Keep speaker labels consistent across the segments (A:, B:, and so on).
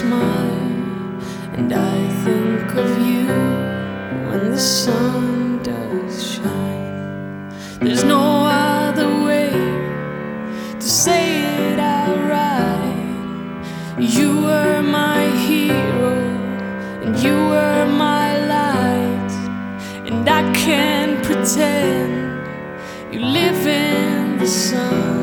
A: smile, and I think of you when the sun does shine. There's no other way to say it outright. You were my hero, and you were my light, and I can't pretend you live in the sun.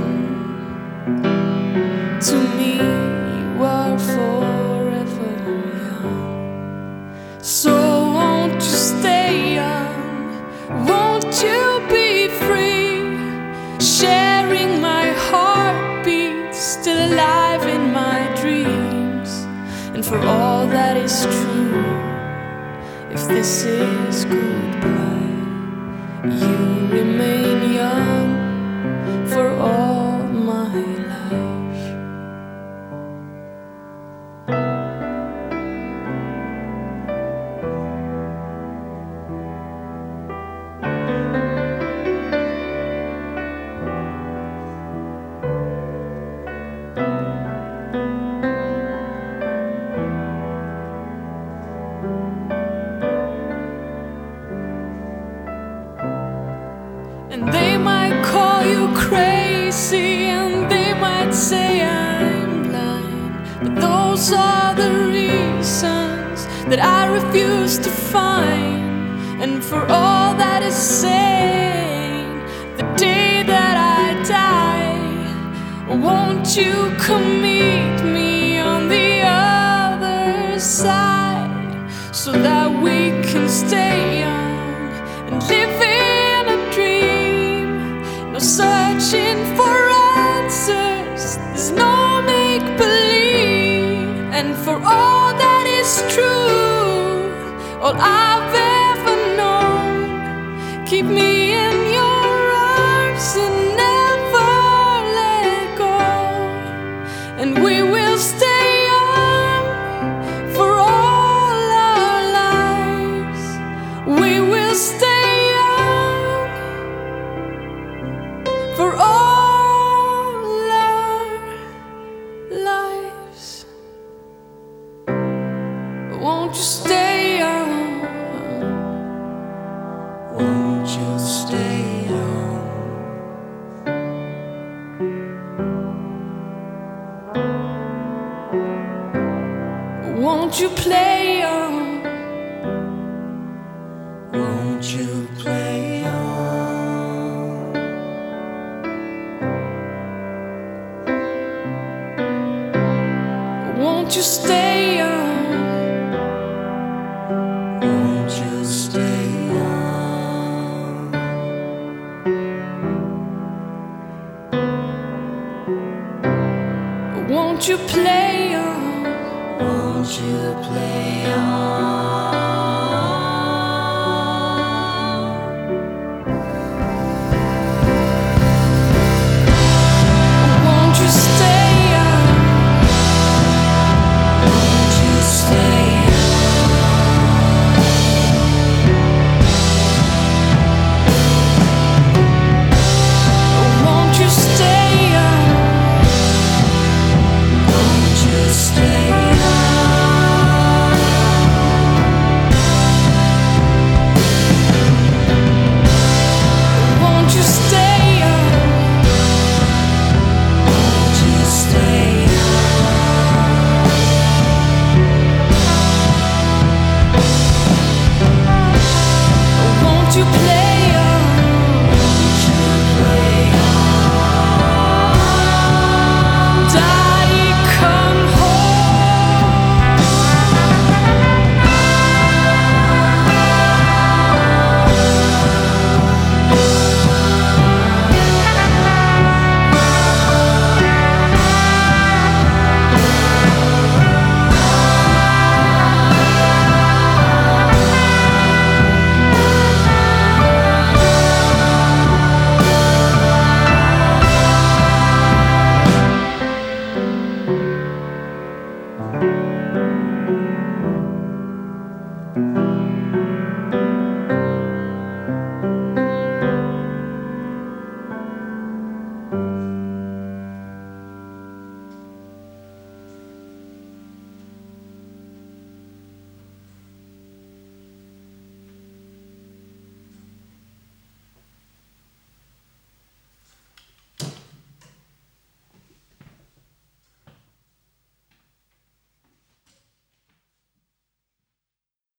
A: To me, you are forever young. So won't you stay young? Won't you be free? Sharing my heartbeat, still alive in my dreams. And for all that is true, if this is goodbye, you remain young for all my life. And they might call you crazy, and they might say I'm blind, but those are the reasons that I refuse to find. And for all that is sane, the day that I die, won't you come meet me on the other side, so that we can stay young and live in a dream. No searching for answers, there's no make-believe. And for all that is true, all I've ever known, keep me in your arms and never let go. And we will stay young for all our lives. We will stay young for all our lives. Won't you stay young?
B: Won't you stay young?
A: Won't you play young?
B: Won't you play young?
A: Won't you stay young?
B: Won't you stay young?
A: Won't you play young?
B: Won't you play